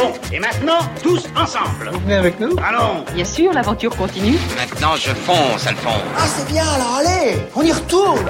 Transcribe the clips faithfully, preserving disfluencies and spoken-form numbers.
Bon, et maintenant, tous ensemble. Vous venez avec nous? Allons. Bien sûr, l'aventure continue. Maintenant, je fonce, Alphonse. Ah, c'est bien, alors allez, on y retourne.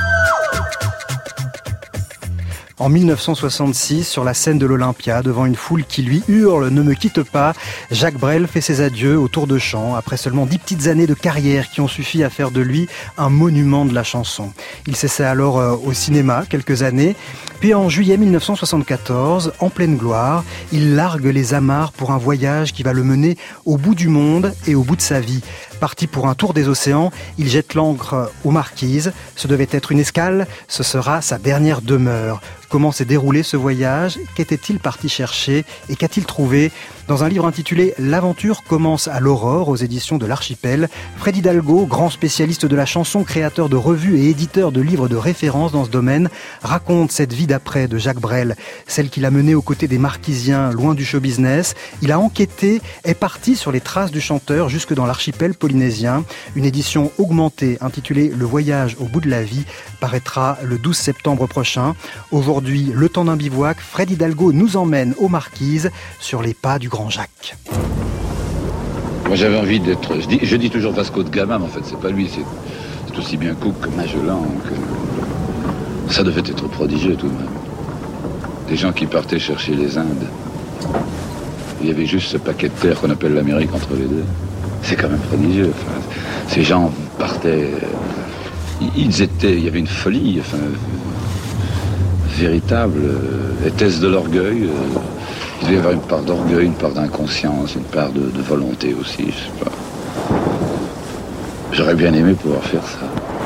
En mille neuf cent soixante-six, sur la scène de l'Olympia, devant une foule qui lui hurle « Ne me quitte pas », Jacques Brel fait ses adieux au tour de chant, après seulement dix petites années de carrière qui ont suffi à faire de lui un monument de la chanson. Il s'essaie alors au cinéma quelques années, puis en juillet mille neuf cent soixante-quatorze, en pleine gloire, il largue les amarres pour un voyage qui va le mener au bout du monde et au bout de sa vie. Parti pour un tour des océans, il jette l'ancre aux Marquises. Ce devait être une escale, ce sera sa dernière demeure. Comment s'est déroulé ce voyage? Qu'était-il parti chercher? Et qu'a-t-il trouvé? Dans un livre intitulé « L'aventure commence à l'aurore » aux éditions de l'Archipel, Fred Hidalgo, grand spécialiste de la chanson, créateur de revues et éditeur de livres de référence dans ce domaine, raconte cette vie d'après de Jacques Brel, celle qu'il a menée aux côtés des Marquisiens, loin du show business. Il a enquêté, est parti sur les traces du chanteur jusque dans l'archipel polynésien. Une édition augmentée intitulée « Le voyage au bout de la vie » paraîtra le douze septembre prochain. Aujourd'hui, le temps d'un bivouac, Fred Hidalgo nous emmène aux Marquises sur les pas du grand Jacques. Moi j'avais envie d'être, je dis, je dis toujours Vasco de Gama, mais en fait c'est pas lui, c'est, c'est aussi bien Cook que Magellan, que... ça devait être prodigieux tout de même. Des gens qui partaient chercher les Indes. Il y avait juste ce paquet de terre qu'on appelle l'Amérique entre les deux. C'est quand même prodigieux. Enfin, ces gens partaient, ils étaient, il y avait une folie, enfin, véritable. Était-ce de l'orgueil? Il devait y avoir une part d'orgueil, une part d'inconscience, une part de, de volonté aussi, je sais pas. J'aurais bien aimé pouvoir faire ça.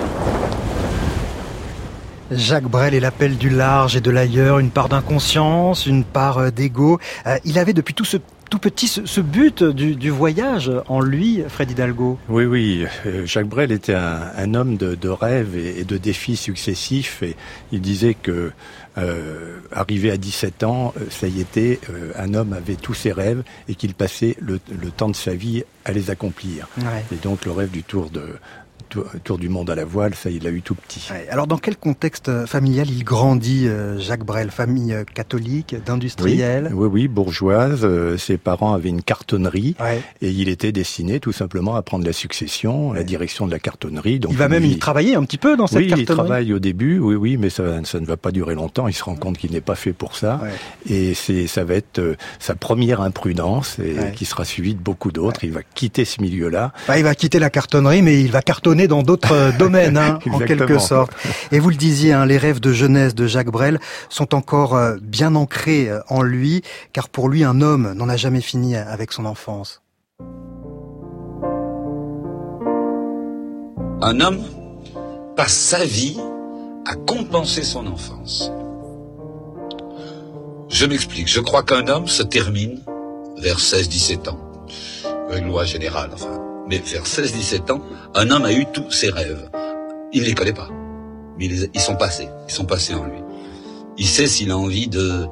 Jacques Brel et l'appel du large et de l'ailleurs, une part d'inconscience, une part d'ego. Euh, il avait depuis tout ce tout petit ce, ce but du, du voyage en lui, Fred Hidalgo. Oui, oui. Jacques Brel était un, un homme de, de rêves et, et de défis successifs. Et il disait que euh, arrivé à dix-sept ans, ça y était, euh, un homme avait tous ses rêves et qu'il passait le, le temps de sa vie à les accomplir. Ouais. Et donc le rêve du tour de Tour du monde à la voile, ça il l'a eu tout petit. Ouais, alors dans quel contexte familial il grandit, euh, Jacques Brel? Famille euh, catholique, d'industriels? Oui, oui, oui, bourgeoise. Euh, ses parents avaient une cartonnerie ouais. Et il était destiné tout simplement à prendre la succession, ouais. La direction de la cartonnerie. Donc il va même lui... y travailler un petit peu dans cette oui, cartonnerie? Oui, il travaille au début, oui, oui, mais ça, ça ne va pas durer longtemps. Il se rend compte qu'il n'est pas fait pour ça. Ouais. Et c'est, ça va être euh, sa première imprudence et ouais. Qui sera suivie de beaucoup d'autres. Ouais. Il va quitter ce milieu-là. Bah, il va quitter la cartonnerie, mais il va cartonner dans d'autres domaines, hein, en quelque sorte. Et vous le disiez, hein, les rêves de jeunesse de Jacques Brel sont encore euh, bien ancrés euh, en lui, car pour lui, un homme n'en a jamais fini avec son enfance. Un homme passe sa vie à compenser son enfance. Je m'explique. Je crois qu'un homme se termine vers seize dix-sept ans. Une loi générale, enfin. Mais vers seize dix-sept ans, un homme a eu tous ses rêves. Il ne les connaît pas. Mais ils, ils sont passés. Ils sont passés en lui. Il sait s'il a envie de,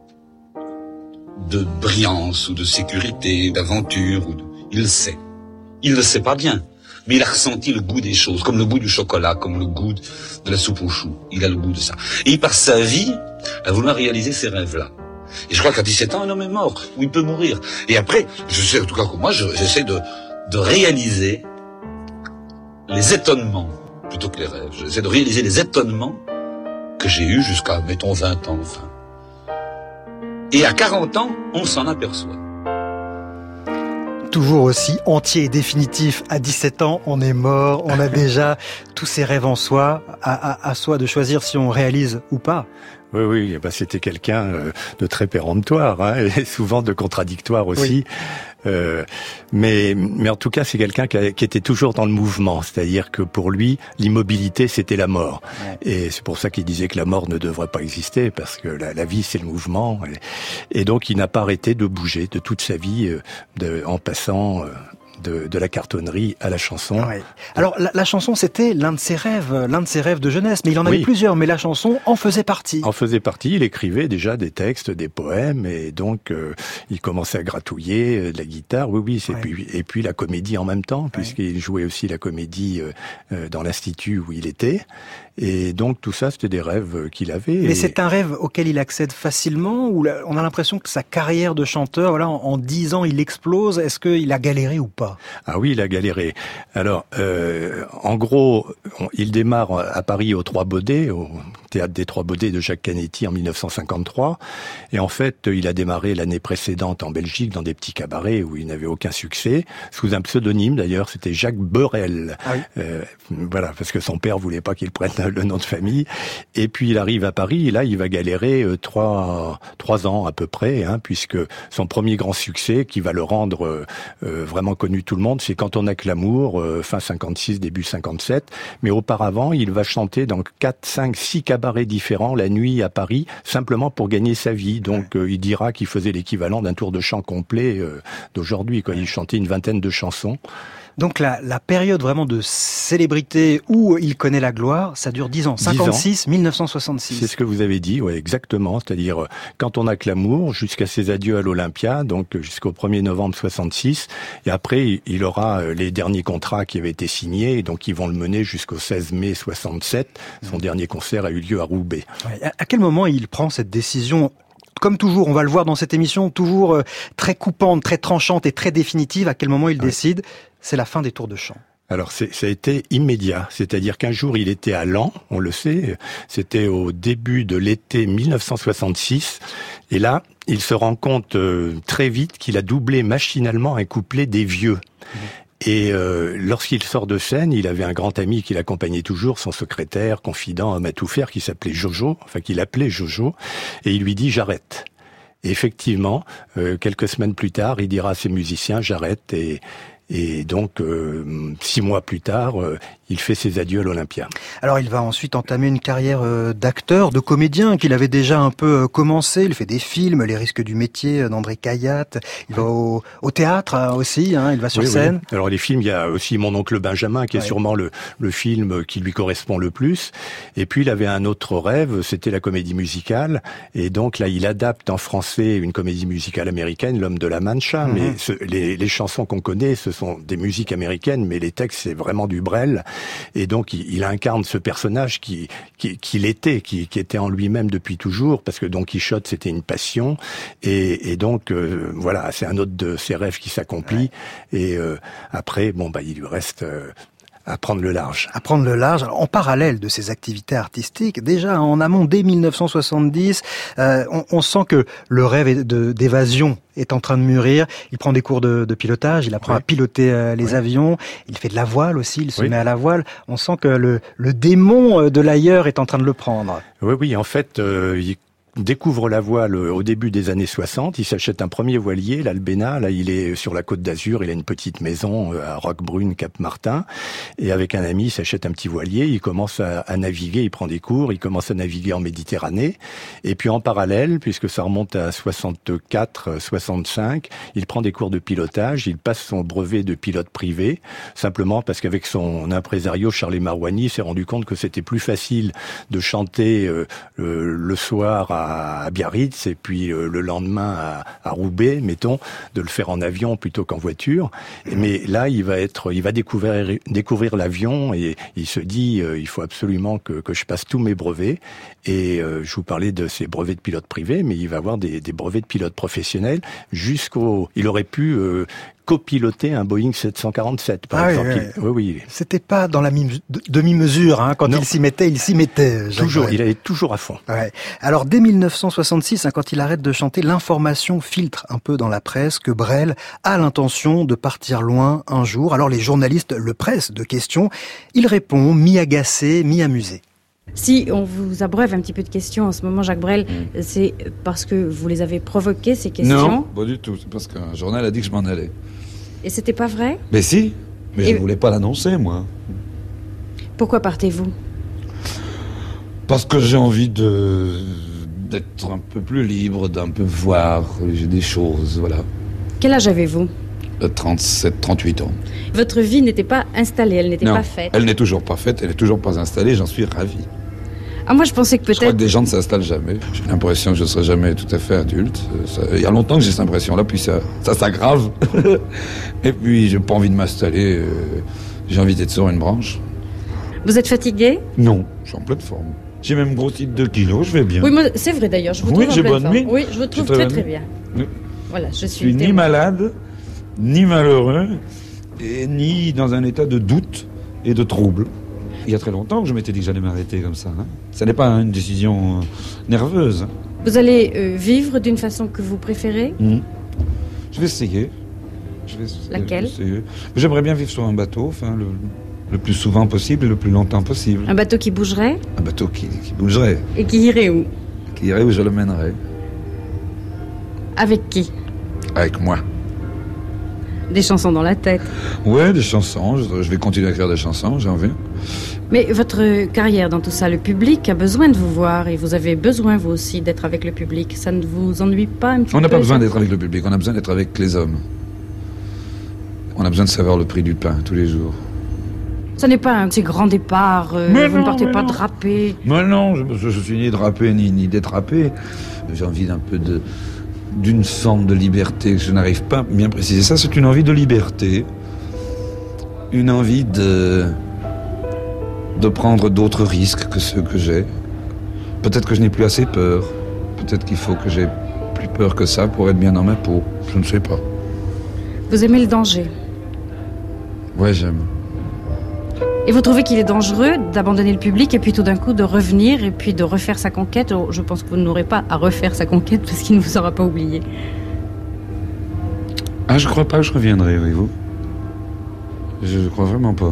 de brillance, ou de sécurité, d'aventure, ou de, il le sait. Il ne le sait pas bien. Mais il a ressenti le goût des choses, comme le goût du chocolat, comme le goût de la soupe aux choux. Il a le goût de ça. Et il passe sa vie à vouloir réaliser ces rêves-là. Et je crois qu'à dix-sept ans, un homme est mort, ou il peut mourir. Et après, je sais, en tout cas que moi, je, j'essaie de, de réaliser les étonnements, plutôt que les rêves. J'essaie de réaliser les étonnements que j'ai eus jusqu'à, mettons, vingt ans, enfin. Et à quarante ans, on s'en aperçoit. Toujours aussi entier et définitif. À dix-sept ans, on est mort, on a déjà tous ses rêves en soi, à, à, à soi de choisir si on réalise ou pas. Oui, oui, bah c'était quelqu'un de très péremptoire, hein, et souvent de contradictoire aussi. Oui. Euh, mais, mais en tout cas, c'est quelqu'un qui, a, qui était toujours dans le mouvement. C'est-à-dire que pour lui, l'immobilité, c'était la mort. Ouais. Et c'est pour ça qu'il disait que la mort ne devrait pas exister, parce que la, la vie, c'est le mouvement. Et, et donc, il n'a pas arrêté de bouger de toute sa vie, de, en passant de, de la cartonnerie à la chanson. Ouais. Alors, la, la chanson, c'était l'un de ses rêves, l'un de ses rêves de jeunesse. Mais il en avait oui. plusieurs, mais la chanson en faisait partie. En faisait partie. Il écrivait déjà des textes, des poèmes, et donc euh, il commençait à gratouiller euh, de la guitare. Oui, oui. C'est ouais. puis, et puis la comédie en même temps, puisqu'il ouais. jouait aussi la comédie euh, dans l'institut où il était. Et donc tout ça, c'était des rêves qu'il avait. Mais et... c'est un rêve auquel il accède facilement, ou on a l'impression que sa carrière de chanteur, voilà, en dix ans, il explose. Est-ce qu'il a galéré ou pas? Ah oui, il a galéré. Alors, euh, en gros, on, il démarre à Paris aux Trois Baudets, au théâtre des Trois Baudets de Jacques Canetti en mille neuf cent cinquante-trois. Et en fait, il a démarré l'année précédente en Belgique dans des petits cabarets où il n'avait aucun succès, sous un pseudonyme d'ailleurs, c'était Jacques Beurel. Ah oui. euh, voilà, parce que son père voulait pas qu'il prenne le nom de famille. Et puis il arrive à Paris, et là il va galérer euh, trois trois ans à peu près, hein, puisque son premier grand succès, qui va le rendre euh, euh, vraiment connu tout le monde, c'est Quand on a que l'amour, euh, fin cinquante-six, début cinquante-sept. Mais auparavant, il va chanter dans quatre, cinq, six cabarets différents la nuit à Paris, simplement pour gagner sa vie. Donc euh, il dira qu'il faisait l'équivalent d'un tour de chant complet euh, d'aujourd'hui, quand il chantait une vingtaine de chansons. Donc la, la période vraiment de célébrité où il connaît la gloire, ça dure dix ans, cinquante-six, mille neuf cent soixante-six. C'est ce que vous avez dit, ouais, exactement. C'est-à-dire, Quand on a que l'amour, jusqu'à ses adieux à l'Olympia, donc jusqu'au premier novembre soixante-six. Et après, il aura les derniers contrats qui avaient été signés, donc ils vont le mener jusqu'au seize mai soixante-sept. Son mmh. dernier concert a eu lieu à Roubaix. Ouais, à quel moment il prend cette décision ? Comme toujours, on va le voir dans cette émission, toujours euh, très coupante, très tranchante et très définitive. À quel moment il ouais. décide ? C'est la fin des tours de chant. Alors c'est, ça a été immédiat, c'est-à-dire qu'un jour il était à Laon, on le sait, c'était au début de l'été mille neuf cent soixante-six, et là il se rend compte euh, très vite qu'il a doublé machinalement un couplet des Vieux. Mmh. Et euh, lorsqu'il sort de scène, il avait un grand ami qui l'accompagnait toujours, son secrétaire, confident, homme à tout faire, qui s'appelait Jojo, enfin qu'il appelait Jojo, et il lui dit « j'arrête ». Et effectivement, euh, quelques semaines plus tard, il dira à ses musiciens « j'arrête » et... Et donc, euh, six mois plus tard, euh, il fait ses adieux à l'Olympia. Alors, il va ensuite entamer une carrière euh, d'acteur, de comédien, qu'il avait déjà un peu euh, commencé. Il fait des films, Les risques du métier euh, d'André Cayatte. Il va au, au théâtre euh, aussi, hein, il va sur oui, scène. Oui. Alors, les films, il y a aussi Mon oncle Benjamin, qui est ouais. sûrement le, le film qui lui correspond le plus. Et puis, il avait un autre rêve, c'était la comédie musicale. Et donc, là, il adapte en français une comédie musicale américaine, L'homme de la Mancha. Mm-hmm. Mais ce, les, les chansons qu'on connaît, ce sont des musiques américaines, mais les textes, c'est vraiment du Brel. Et donc, il, il incarne ce personnage qui, qui, qui l'était, qui, qui était en lui-même depuis toujours, parce que Don Quichotte, c'était une passion. Et, et donc, euh, voilà, c'est un autre de ses rêves qui s'accomplit. Ouais. Et euh, après, bon, bah, il lui reste... Euh, à prendre le large. À prendre le large. Alors, en parallèle de ses activités artistiques, déjà en amont, dès mille neuf cent soixante-dix, euh, on, on sent que le rêve de, d'évasion est en train de mûrir. Il prend des cours de, de pilotage, il apprend oui. à piloter euh, les oui. avions, il fait de la voile aussi, il se oui. met à la voile. On sent que le, le démon de l'ailleurs est en train de le prendre. Oui, oui, en fait, euh, il découvre la voile au début des années soixante, il s'achète un premier voilier, l'Albena, là il est sur la Côte d'Azur, il a une petite maison à Roquebrune, Cap-Martin, et avec un ami il s'achète un petit voilier, il commence à, à naviguer, il prend des cours, il commence à naviguer en Méditerranée, et puis en parallèle, puisque ça remonte à soixante-quatre, soixante-cinq, il prend des cours de pilotage, il passe son brevet de pilote privé, simplement parce qu'avec son impresario Charlie Marouani, il s'est rendu compte que c'était plus facile de chanter euh, le, le soir à à Biarritz et puis euh, le lendemain à, à Roubaix, mettons, de le faire en avion plutôt qu'en voiture. Mais là, il va être, il va découvrir découvrir l'avion et il se dit, euh, il faut absolument que, que je passe tous mes brevets. Et euh, je vous parlais de ses brevets de pilote privé, mais il va avoir des, des brevets de pilote professionnel jusqu'au. Il aurait pu euh, copiloter un Boeing sept cent quarante-sept, par ah exemple. Oui, oui. oui, oui. C'était pas dans la demi-mesure, hein. Quand non. il s'y mettait, il s'y mettait. Toujours, il allait toujours à fond. Ouais. Alors, dès mille neuf cent soixante-six, hein, quand il arrête de chanter, l'information filtre un peu dans la presse que Brel a l'intention de partir loin un jour. Alors, les journalistes le pressent de questions. Il répond, mi-agacé, mi-amusé. Si on vous abreuve un petit peu de questions en ce moment, Jacques Brel, mmh. c'est parce que vous les avez provoquées, ces questions ? Non, pas du tout. C'est parce qu'un journal a dit que je m'en allais. Et c'était pas vrai ? Mais si, mais Et... je ne voulais pas l'annoncer, moi. Pourquoi partez-vous ? Parce que j'ai envie de... d'être un peu plus libre, d'un peu voir, j'ai des choses, voilà. Quel âge avez-vous ? trente-sept, trente-huit ans. Votre vie n'était pas installée, elle n'était non, pas faite. Elle n'est toujours pas faite, elle n'est toujours pas installée, j'en suis ravi. Ah, moi je pensais que peut-être... Je crois que des gens ne s'installent jamais. J'ai l'impression que je ne serai jamais tout à fait adulte. Ça, il y a longtemps que j'ai cette impression-là, puis ça, ça s'aggrave. Et puis j'ai pas envie de m'installer, euh, j'ai envie d'être sur une branche. Vous êtes fatigué? Non, je suis en pleine forme. J'ai même grossi de deux kilos, je vais bien. Oui, moi, c'est vrai d'ailleurs, je vous Oui, trouve j'ai en pleine bonne forme. nuit. Oui, je vous trouve J'ai très très très bonne bien. nuit. Voilà, je suis, Je suis ni témoin. malade, ni malheureux, et ni dans un état de doute et de trouble. Il y a très longtemps que je m'étais dit que j'allais m'arrêter comme ça. Hein. Ce n'est pas une décision euh, nerveuse. Hein. Vous allez euh, vivre d'une façon que vous préférez? Mmh. Je vais essayer. Je vais, Laquelle? je vais essayer. J'aimerais bien vivre sur un bateau, enfin, le, le plus souvent possible et le plus longtemps possible. Un bateau qui bougerait? Un bateau qui, qui bougerait. Et qui irait où? Qui irait où je le mènerais. Avec qui? Avec moi. Des chansons dans la tête. Ouais, des chansons. Je, je vais continuer à écrire des chansons, j'ai envie. Mais votre carrière dans tout ça, le public a besoin de vous voir et vous avez besoin, vous aussi, d'être avec le public. Ça ne vous ennuie pas un petit peu? On n'a pas besoin d'être avec le public, on a besoin d'être avec les hommes. On a besoin de savoir le prix du pain tous les jours. Ce n'est pas un si grand départ, euh, Mais vous non, ne partez mais pas non. drapé. Mais non, je, je suis ni drapé ni, ni détrapé. J'ai envie d'un peu de... d'une forme de liberté que je n'arrive pas à bien préciser. Ça, c'est une envie de liberté. Une envie de... de prendre d'autres risques que ceux que j'ai. Peut-être que je n'ai plus assez peur. Peut-être qu'il faut que j'ai plus peur que ça pour être bien dans ma peau. Je ne sais pas. Vous aimez le danger. Ouais, j'aime. Et vous trouvez qu'il est dangereux d'abandonner le public et puis tout d'un coup de revenir et puis de refaire sa conquête? Oh, je pense que vous n'aurez pas à refaire sa conquête parce qu'il ne vous aura pas oublié. Ah, je crois pas que je reviendrai, voyez-vous. Je ne crois vraiment pas.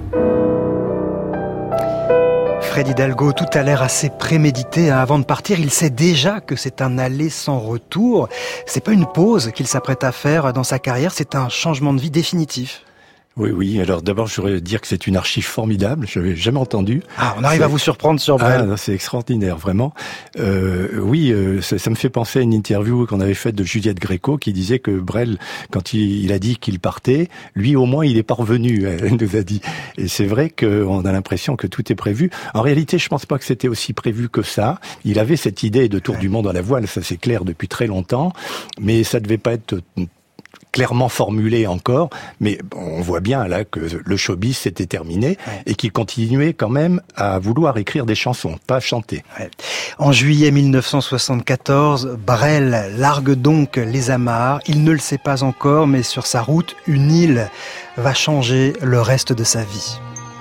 Fred Hidalgo, tout a l'air assez prémédité. Hein. Avant de partir, il sait déjà que c'est un aller sans retour. C'est pas une pause qu'il s'apprête à faire dans sa carrière, c'est un changement de vie définitif. Oui, oui. Alors d'abord, je voudrais dire que c'est une archive formidable. Je n'avais jamais entendu. Ah, on arrive c'est... à vous surprendre sur Brel. Ah, c'est extraordinaire, vraiment. Euh, oui, euh, ça, ça me fait penser à une interview qu'on avait faite de Juliette Gréco qui disait que Brel, quand il, il a dit qu'il partait, lui au moins il est parvenu, elle nous a dit. Et c'est vrai qu'on a l'impression que tout est prévu. En réalité, je pense pas que c'était aussi prévu que ça. Il avait cette idée de tour ouais. du monde à la voile, ça c'est clair depuis très longtemps, mais ça devait pas être clairement formulé encore, mais on voit bien là que le showbiz s'était terminé ouais. et qu'il continuait quand même à vouloir écrire des chansons, pas chanter. Ouais. En juillet mille neuf cent soixante-quatorze, Brel largue donc les amarres. Il ne le sait pas encore, mais sur sa route, une île va changer le reste de sa vie.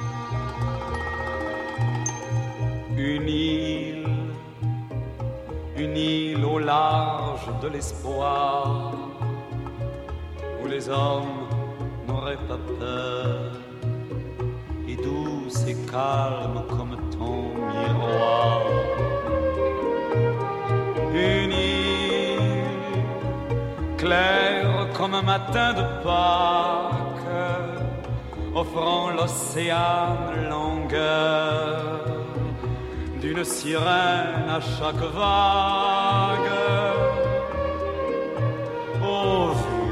Une île, une île au large de l'espoir, où les hommes n'auraient pas peur, et douce et calme comme ton miroir. Une île claire comme un matin de Pâques, offrant l'océan longueur d'une sirène à chaque vague. Oh,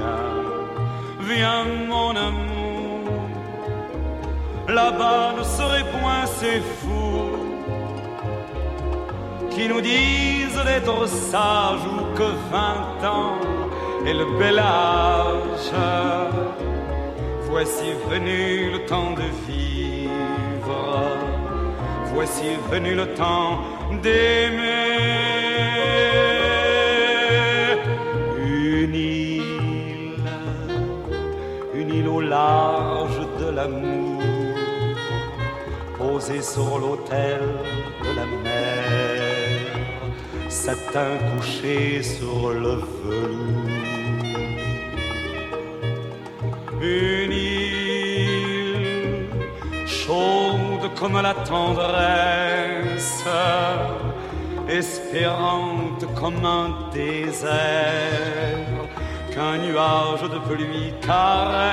viens mon amour, là-bas ne serait point ces fous qui nous disent d'être sages ou que vingt ans est le bel âge. Voici venu le temps de vivre, voici venu le temps d'aimer. Une île, une île au large de l'amour, posée sur l'autel de la mer, satin couché sur le velours. Une île chaude comme la tendresse, espérante comme un désert qu'un nuage de pluie caresse.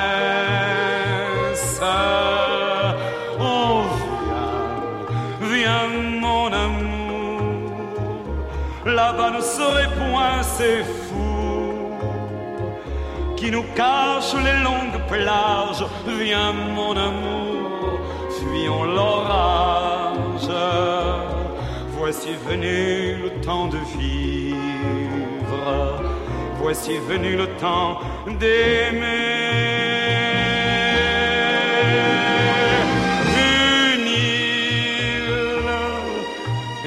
Oh, viens, viens mon amour, là-bas ne serait point ces fous qui nous cachent les longues plages. Viens mon amour, fuyons l'orage. Voici venu le temps de vivre, voici venu le temps d'aimer. Une île,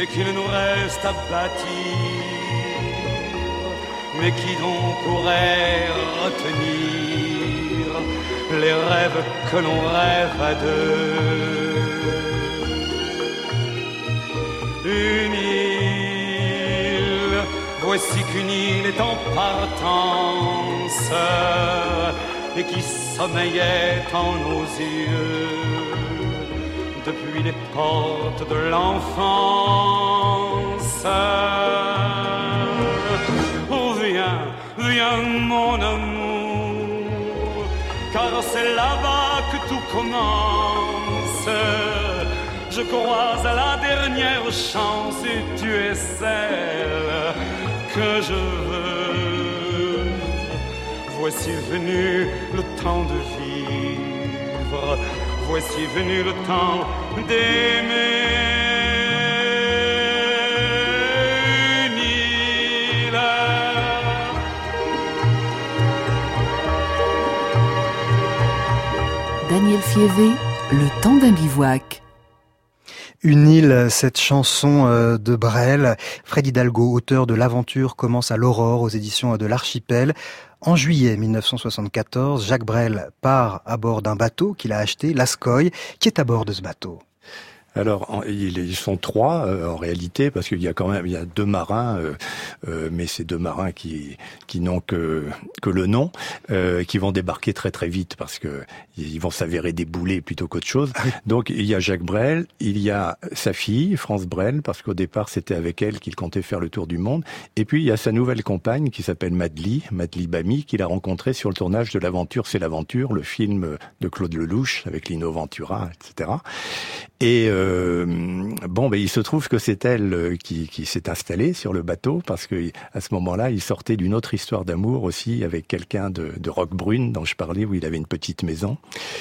et qu'il nous reste à bâtir. Mais qui donc pourrait retenir les rêves que l'on rêve à deux? Une île, voici qu'une île est en partance et qui sommeillait en nos yeux depuis les portes de l'enfance. Oh viens, viens mon amour, car c'est là-bas que tout commence. Je crois à la dernière chance et tu es celle que je veux. Voici venu le temps de vivre, voici venu le temps d'aimer. Une île. Daniel Fievé, Le temps d'un bivouac. Une île, cette chanson de Brel. Fred Hidalgo, auteur de L'aventure commence à l'aurore aux éditions de l'Archipel. En juillet mille neuf cent soixante-quatorze, Jacques Brel part à bord d'un bateau qu'il a acheté, l'Ascoy. Qui est à bord de ce bateau ? Alors, ils sont trois euh, en réalité, parce qu'il y a quand même il y a deux marins, euh, euh, mais ces deux marins qui qui n'ont que que le nom, euh, qui vont débarquer très très vite parce que ils vont s'avérer des boulets plutôt qu'autre chose. Donc il y a Jacques Brel, il y a sa fille France Brel, parce qu'au départ c'était avec elle qu'il comptait faire le tour du monde, et puis il y a sa nouvelle compagne qui s'appelle Madly, Madly Bamy, qu'il a rencontrée sur le tournage de L'Aventure, c'est l'aventure, le film de Claude Lelouch avec Lino Ventura, et cetera. Et euh, Euh, bon, ben il se trouve que c'est elle qui, qui s'est installée sur le bateau parce que à ce moment-là, il sortait d'une autre histoire d'amour aussi avec quelqu'un de, de Roquebrune dont je parlais, où il avait une petite maison.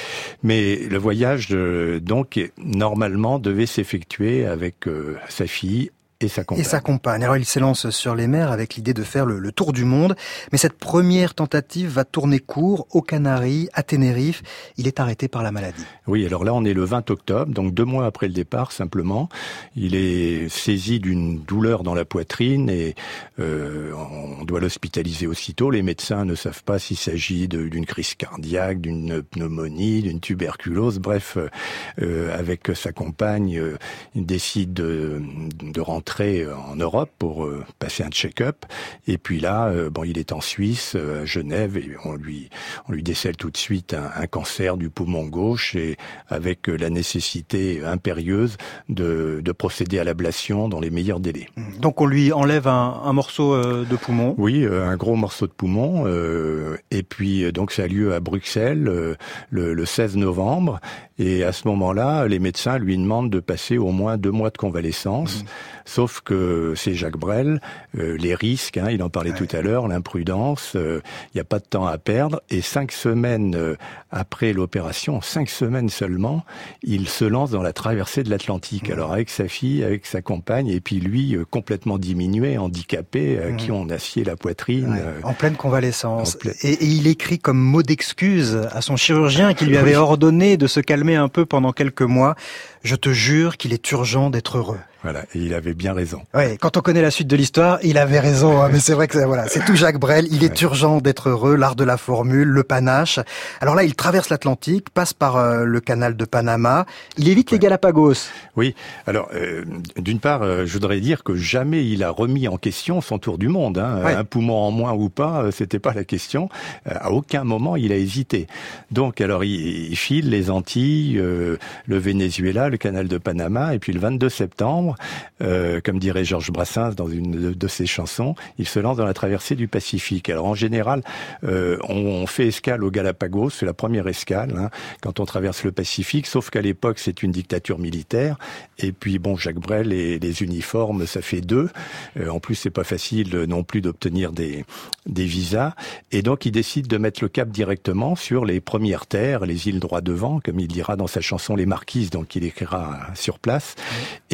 Mais le voyage, euh, donc, normalement, devait s'effectuer avec euh, sa fille et sa compagne. Et sa compagne. Alors il s'élance sur les mers avec l'idée de faire le, le tour du monde. Mais cette première tentative va tourner court aux Canaries, à Tenerife. Il est arrêté par la maladie. Oui, alors là on est le vingt octobre, donc deux mois après le départ simplement. Il est saisi d'une douleur dans la poitrine et euh, on doit l'hospitaliser aussitôt. Les médecins ne savent pas s'il s'agit de, d'une crise cardiaque, d'une pneumonie, d'une tuberculose. Bref, euh, avec sa compagne, euh, il décide de, de rentrer en Europe pour euh, passer un check-up, et puis là euh, bon il est en Suisse, euh, à Genève, et on lui on lui décèle tout de suite un, un cancer du poumon gauche, et avec euh, la nécessité impérieuse de, de procéder à l'ablation dans les meilleurs délais. Donc on lui enlève un, un morceau euh, de poumon. Oui, euh, un gros morceau de poumon, euh, et puis euh, donc ça a lieu à Bruxelles euh, le, le seize novembre, et à ce moment-là les médecins lui demandent de passer au moins deux mois de convalescence. Mmh. Sauf que c'est Jacques Brel, euh, les risques, hein, il en parlait ouais. tout à l'heure, l'imprudence, il euh, n'y a pas de temps à perdre. Et cinq semaines euh, après l'opération, cinq semaines seulement, il se lance dans la traversée de l'Atlantique. Mmh. Alors avec sa fille, avec sa compagne, et puis lui euh, complètement diminué, handicapé, à mmh. qui on a scié la poitrine. Ouais. Euh, en pleine convalescence. En pleine... Et, et il écrit comme mot d'excuse à son chirurgien qui lui avait ordonné de se calmer un peu pendant quelques mois. Je te jure qu'il est urgent d'être heureux. Voilà, et il avait bien raison. Ouais, quand on connaît la suite de l'histoire, il avait raison, hein, mais c'est vrai que voilà, c'est tout Jacques Brel, il est ouais. urgent d'être heureux, l'art de la formule, le panache. Alors là, il traverse l'Atlantique, passe par euh, le canal de Panama, il évite ouais. les Galapagos. Oui, alors euh, d'une part, euh, je voudrais dire que jamais il a remis en question son tour du monde, hein. Ouais. Un poumon en moins ou pas, c'était pas la question. À aucun moment il a hésité. Donc alors il, il file les Antilles, euh, le Venezuela, le canal de Panama, et puis le vingt-deux septembre, Euh, comme dirait Georges Brassens dans une de, de ses chansons, il se lance dans la traversée du Pacifique. Alors en général, euh, on, on fait escale aux Galapagos, c'est la première escale hein, quand on traverse le Pacifique, sauf qu'à l'époque c'est une dictature militaire, et puis bon, Jacques Brel et les uniformes, ça fait deux. Euh, en plus, c'est pas facile non plus d'obtenir des, des visas, et donc il décide de mettre le cap directement sur les premières terres, les îles droit devant, comme il dira dans sa chanson Les Marquises, donc il écrira sur place, et euh,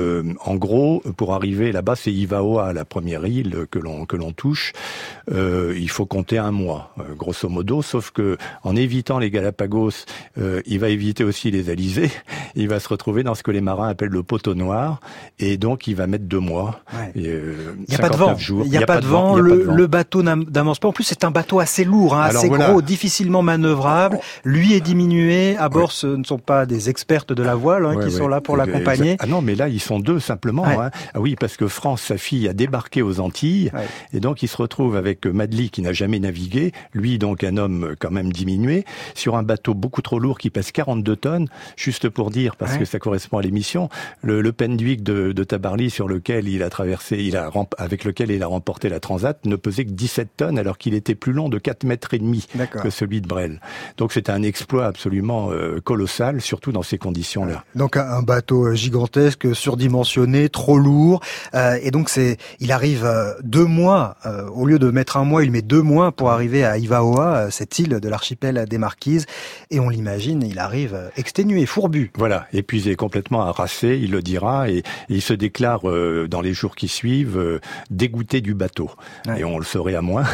euh, en gros, pour arriver là-bas, c'est Ivaoa, la première île que l'on que l'on touche. Euh, il faut compter un mois, euh, grosso modo. Sauf que en évitant les Galapagos, euh, il va éviter aussi les alizés. Il va se retrouver dans ce que les marins appellent le poteau noir, et donc il va mettre deux mois. Ouais. Et, euh, il n'y a pas de vent. Jours. Il n'y a, a pas de vent. Le, le bateau n'avance pas. En plus, c'est un bateau assez lourd, hein, assez voilà. gros, difficilement manœuvrable. Lui est diminué. À bord, ouais. ce ne sont pas des expertes de la voile hein, ouais, qui ouais. sont là pour l'accompagner. Ah non, mais là, ils sont deux simplement. Ouais. Hein. Ah oui, parce que France, sa fille, a débarqué aux Antilles, ouais. et donc il se retrouve avec Madly qui n'a jamais navigué. Lui, donc un homme quand même diminué, sur un bateau beaucoup trop lourd qui pèse quarante-deux tonnes. Juste pour dire, parce ouais. que ça correspond à l'émission, le, le Penduic de, de Tabarly sur lequel il a traversé, il a avec lequel il a remporté la Transat, ne pesait que dix-sept tonnes, alors qu'il était plus long de quatre mètres et demi que celui de Brel. Donc c'était un exploit absolument euh, colossal, surtout dans ces conditions-là. Donc un bateau gigantesque, surdimensionné, trop lourd, euh, et donc c'est, il arrive euh, deux mois, euh, au lieu de mettre un mois, il met deux mois pour arriver à Ivaoa, cette île de l'archipel des Marquises, et on l'imagine, il arrive exténué, fourbu. Voilà, épuisé, complètement harassé, il le dira, et, et il se déclare euh, dans les jours qui suivent euh, dégoûté du bateau. Ouais. Et on le saurait à moins.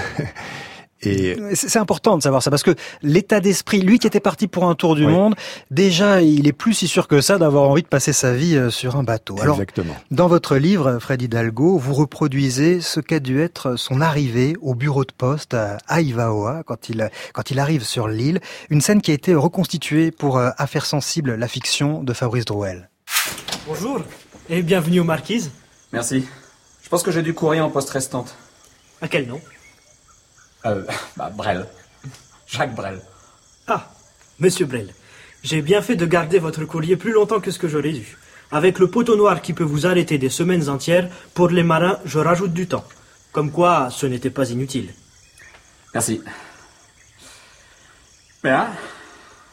Et c'est important de savoir ça, parce que l'état d'esprit, lui qui était parti pour un tour du oui. monde, déjà il est plus si sûr que ça d'avoir envie de passer sa vie sur un bateau. Alors, exactement. Dans votre livre, Fred Hidalgo, vous reproduisez ce qu'a dû être son arrivée au bureau de poste à Ivaoa, quand il, quand il arrive sur l'île, une scène qui a été reconstituée pour Affaires sensibles, la fiction de Fabrice Drouel. Bonjour, et bienvenue aux Marquises. Merci. Je pense que j'ai du courrier en poste restante. À quel nom ? Euh, bah, Brel. Jacques Brel. Ah, Monsieur Brel, j'ai bien fait de garder votre courrier plus longtemps que ce que j'aurais dû. Avec le poteau noir qui peut vous arrêter des semaines entières, pour les marins, je rajoute du temps. Comme quoi, ce n'était pas inutile. Merci. Bien. Eh ?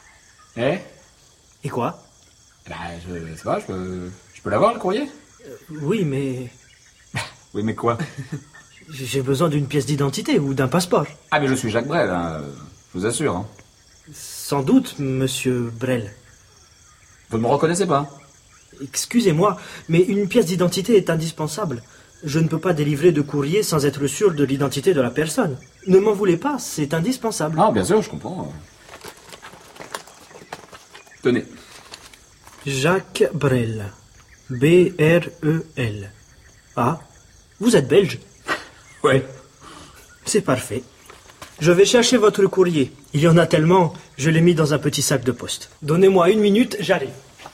Et quoi ? Bah, je sais pas, je peux, je peux l'avoir, le courrier ? euh, Oui, mais... Oui, mais quoi ? J'ai besoin d'une pièce d'identité ou d'un passeport. Ah, mais je suis Jacques Brel, hein, je vous assure. Hein. Sans doute, monsieur Brel. Vous ne me reconnaissez pas ? Excusez-moi, mais une pièce d'identité est indispensable. Je ne peux pas délivrer de courrier sans être sûr de l'identité de la personne. Ne m'en voulez pas, c'est indispensable. Ah, bien sûr, je comprends. Tenez. Jacques Brel. B R E L. Ah, vous êtes belge ? Ouais. C'est parfait. Je vais chercher votre courrier. Il y en a tellement, je l'ai mis dans un petit sac de poste. Donnez-moi une minute, j'arrive.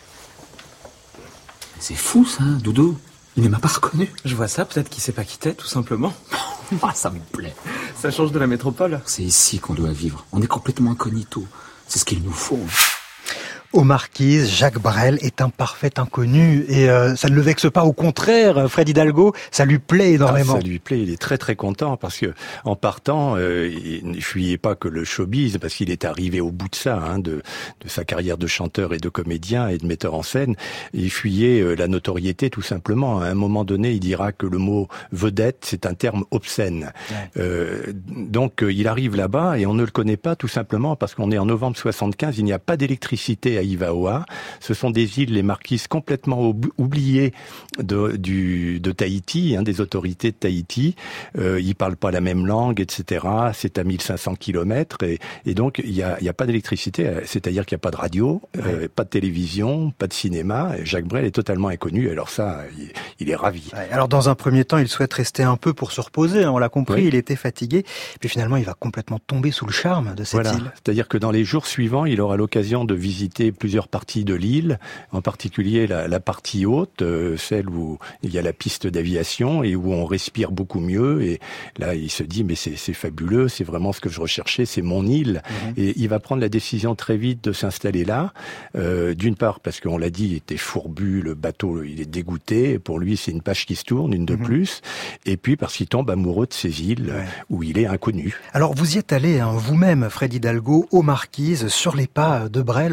C'est fou ça, Doudou. Il ne m'a pas reconnu. Je vois ça, peut-être qu'il s'est pas quitté, tout simplement. Ah, ça me plaît. Ça change de la métropole. C'est ici qu'on doit vivre. On est complètement incognito. C'est ce qu'il nous faut. Aux Marquises, Jacques Brel est un parfait inconnu et euh, ça ne le vexe pas, au contraire, Fred Hidalgo, ça lui plaît énormément. Ah, ça lui plaît, il est très très content parce que en partant, euh, il ne fuyait pas que le showbiz parce qu'il est arrivé au bout de ça, hein, de, de sa carrière de chanteur et de comédien et de metteur en scène. Il fuyait euh, la notoriété tout simplement. À un moment donné, il dira que le mot vedette, c'est un terme obscène. Ouais. Euh, donc euh, il arrive là-bas et on ne le connaît pas tout simplement parce qu'on est en novembre soixante-quinze, il n'y a pas d'électricité à Ivaoa. Ce sont des îles, les Marquises, complètement oubliées de, du, de Tahiti, hein, des autorités de Tahiti. Euh, ils parlent pas la même langue, et cetera. C'est à mille cinq cents kilomètres et, et donc il y a, y a pas d'électricité, c'est-à-dire qu'il n'y a pas de radio, ouais. euh, pas de télévision, pas de cinéma. Jacques Brel est totalement inconnu. Alors ça, il, il est ravi. Ouais, alors dans un premier temps, il souhaite rester un peu pour se reposer. Hein, on l'a compris, ouais. Il était fatigué. Puis finalement, il va complètement tomber sous le charme de cette voilà. île. C'est-à-dire que dans les jours suivants, il aura l'occasion de visiter plusieurs parties de l'île, en particulier la, la partie haute, euh, celle où il y a la piste d'aviation et où on respire beaucoup mieux. Et là, il se dit, mais c'est, c'est fabuleux, c'est vraiment ce que je recherchais, c'est mon île. Mmh. Et il va prendre la décision très vite de s'installer là. Euh, d'une part, parce qu'on l'a dit, il était fourbu, le bateau, il est dégoûté. Pour lui, c'est une page qui se tourne, une de mmh. plus. Et puis, parce qu'il tombe amoureux de ces îles ouais. où il est inconnu. Alors, vous y êtes allé, hein, vous-même, Fred Hidalgo, aux Marquises, sur les pas de Brel, vraiment pour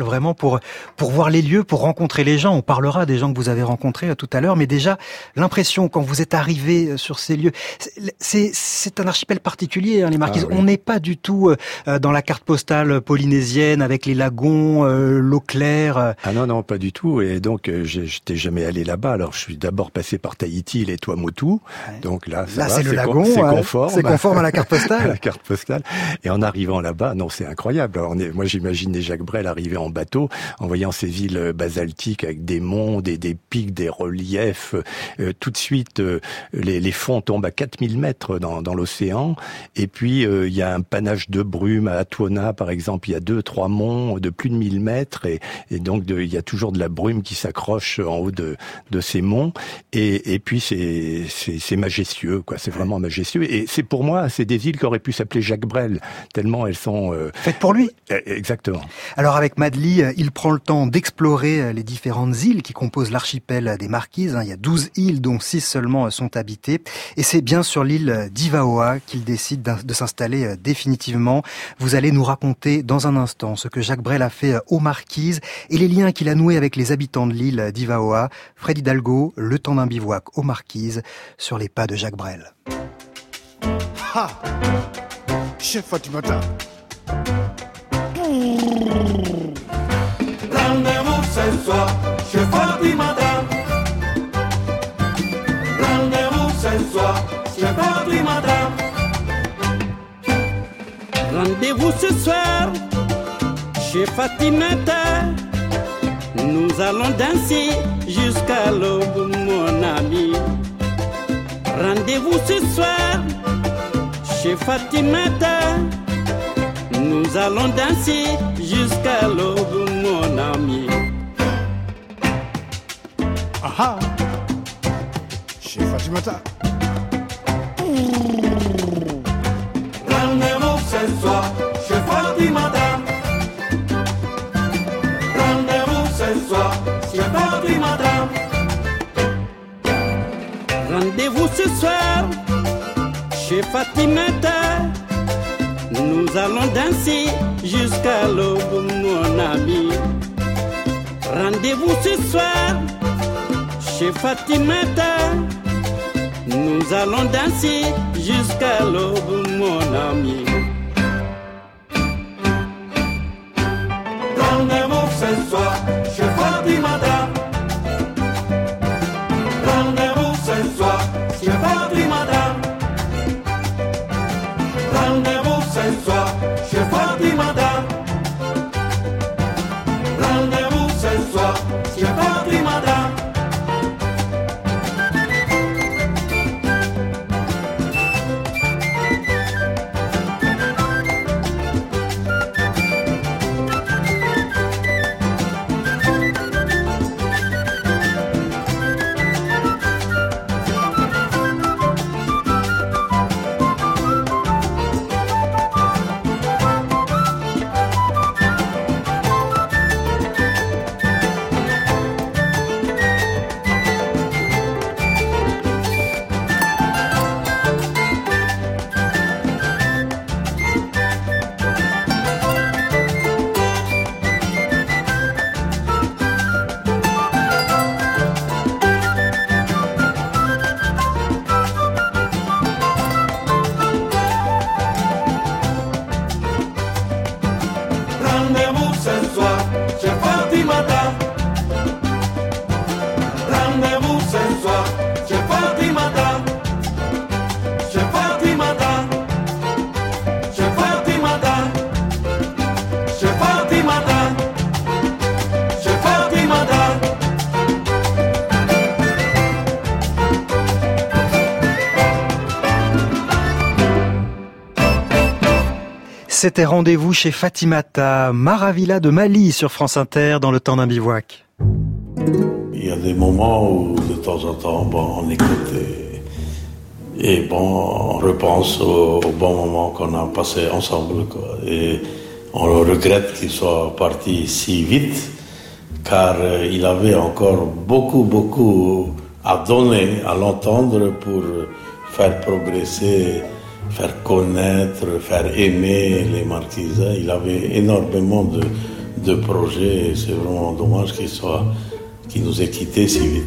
pour pour voir les lieux, pour rencontrer les gens. On parlera des gens que vous avez rencontrés euh, tout à l'heure, mais déjà l'impression quand vous êtes arrivé sur ces lieux, c'est c'est un archipel particulier, hein, les Marquises. Ah, oui. On n'est pas du tout euh, dans la carte postale polynésienne avec les lagons, euh, l'eau claire. Euh. Ah non non, pas du tout. Et donc euh, j'étais jamais allé là-bas. Alors je suis d'abord passé par Tahiti et Tuamotu. Ouais. Donc là, ça là va, c'est le lagon, c'est ouais. conforme. C'est conforme à la carte postale. à la carte postale. Et en arrivant là-bas, non, c'est incroyable. Alors, on est, moi, j'imaginais Jacques Brel arriver en bateau, en voyant ces villes basaltiques avec des monts, des, des pics, des reliefs. Euh, tout de suite, euh, les, les fonds tombent à quatre mille mètres dans, dans l'océan. Et puis, il euh, y a un panache de brume à Atuona, par exemple. Il y a deux, trois monts de plus de mille mètres. Et, et donc, il y a toujours de la brume qui s'accroche en haut de, de ces monts. Et, et puis, c'est, c'est, c'est majestueux, quoi. C'est vraiment majestueux. Et c'est pour moi, c'est des îles qui auraient pu s'appeler Jacques Brel, tellement elles sont... Euh... Faites pour lui. Exactement. Alors avec Madly, il prend le temps d'explorer les différentes îles qui composent l'archipel des Marquises. Il y a douze îles dont six seulement sont habitées. Et c'est bien sur l'île d'Ivaoa qu'il décide de s'installer définitivement. Vous allez nous raconter dans un instant ce que Jacques Brel a fait aux Marquises et les liens qu'il a noués avec les habitants de l'île d'Ivaoa. Fred Hidalgo, Le temps d'un bivouac aux Marquises, sur les pas de Jacques Brel. Ha! Chef Fatimata. Rendez-vous ce soir chez Fatimata. Rendez-vous ce soir chez Fatimata. Rendez-vous ce soir chez Fatimata. Nous allons danser jusqu'à l'aube, mon ami. Rendez-vous ce soir chez Fatimata. Nous allons danser jusqu'à l'aube, mon ami. Aha! Chez Fatimata. Rendez-vous ce soir chez Fatimata. Rendez-vous ce soir chez Fatimata. Rendez-vous ce soir chez Fatimata. Nous allons danser jusqu'à l'aube, mon ami. Rendez-vous ce soir chez Fatimata. Nous allons danser jusqu'à l'aube, mon ami. Rendez-vous ce soir chez Fatimata. Rendez-vous ce soir chez Fatimata. Rendez-vous ce soir chez Fatimata. Rendez-vous ce soir chez Fatimata. C'était Rendez-vous chez Fatimata, Maravilla de Mali sur France Inter dans Le temps d'un bivouac. Il y a des moments où de temps en temps, bon, on écoute et, et bon, on repense au, au bon moment qu'on a passé ensemble, quoi. Et on regrette qu'il soit parti si vite, car euh, il avait encore beaucoup, beaucoup à donner, à l'entendre pour faire progresser, faire connaître, faire aimer les Marquises. Il avait énormément de, de projets. Et c'est vraiment dommage qu'il soit, qu'il nous ait quittés si vite.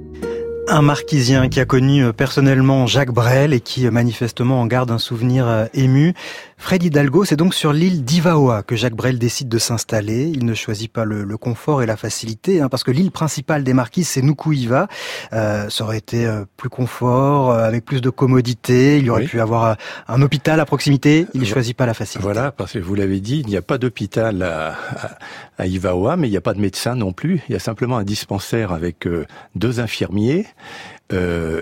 Un marquisien qui a connu personnellement Jacques Brel et qui manifestement en garde un souvenir ému. Fred Hidalgo, c'est donc sur l'île d'Ivaoa que Jacques Brel décide de s'installer. Il ne choisit pas le, le confort et la facilité, hein, parce que l'île principale des Marquises, c'est Nukuhiva. Euh, ça aurait été plus confort, avec plus de commodité. Il y aurait oui. pu avoir un hôpital à proximité. Il ne choisit pas la facilité. Voilà, parce que vous l'avez dit, il n'y a pas d'hôpital à, à, à Ivaoa, mais il n'y a pas de médecin non plus. Il y a simplement un dispensaire avec euh, deux infirmiers. Euh,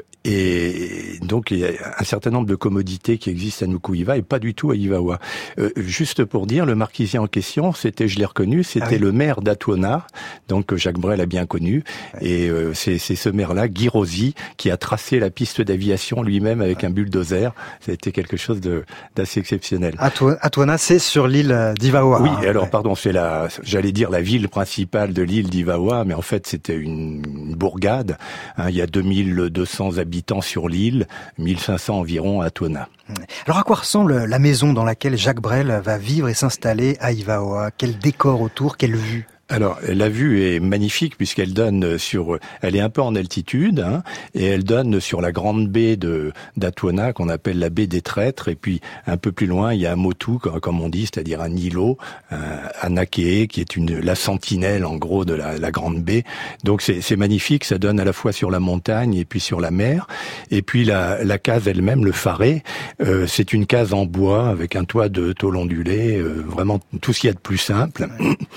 et donc il y a un certain nombre de commodités qui existent à Nukuhiva et pas du tout à Ivaoa. Euh, juste pour dire, le marquisien en question, c'était, je l'ai reconnu, c'était ah oui. le maire d'Atuona, donc que Jacques Brel a bien connu, ouais. et euh, c'est, c'est ce maire-là, Guy Rosy, qui a tracé la piste d'aviation lui-même avec ouais. un bulldozer. Ça a été quelque chose de d'assez exceptionnel. Atuona, c'est sur l'île d'Ivaoa. Oui, hein, et alors ouais. pardon, c'est la, j'allais dire la ville principale de l'île d'Ivaoa, mais en fait c'était une, une bourgade. Hein, il y a deux mille deux cents habitants sur l'île, mille cinq cents environ à Atuona. Alors à quoi ressemble la maison dans laquelle Jacques Brel va vivre et s'installer à Ivaoa? Quel décor autour, quelle vue? Alors, la vue est magnifique puisqu'elle donne sur, elle est un peu en altitude, hein, et elle donne sur la grande baie de d'Atuona qu'on appelle la baie des Traîtres, et puis un peu plus loin il y a un motu comme on dit, c'est-à-dire un îlot, un Anakee qui est une la sentinelle en gros de la, la grande baie. Donc c'est, c'est magnifique, ça donne à la fois sur la montagne et puis sur la mer. Et puis la, la case elle-même, le Faré, euh, c'est une case en bois avec un toit de tôle ondulée, euh, vraiment tout ce qu'il y a de plus simple.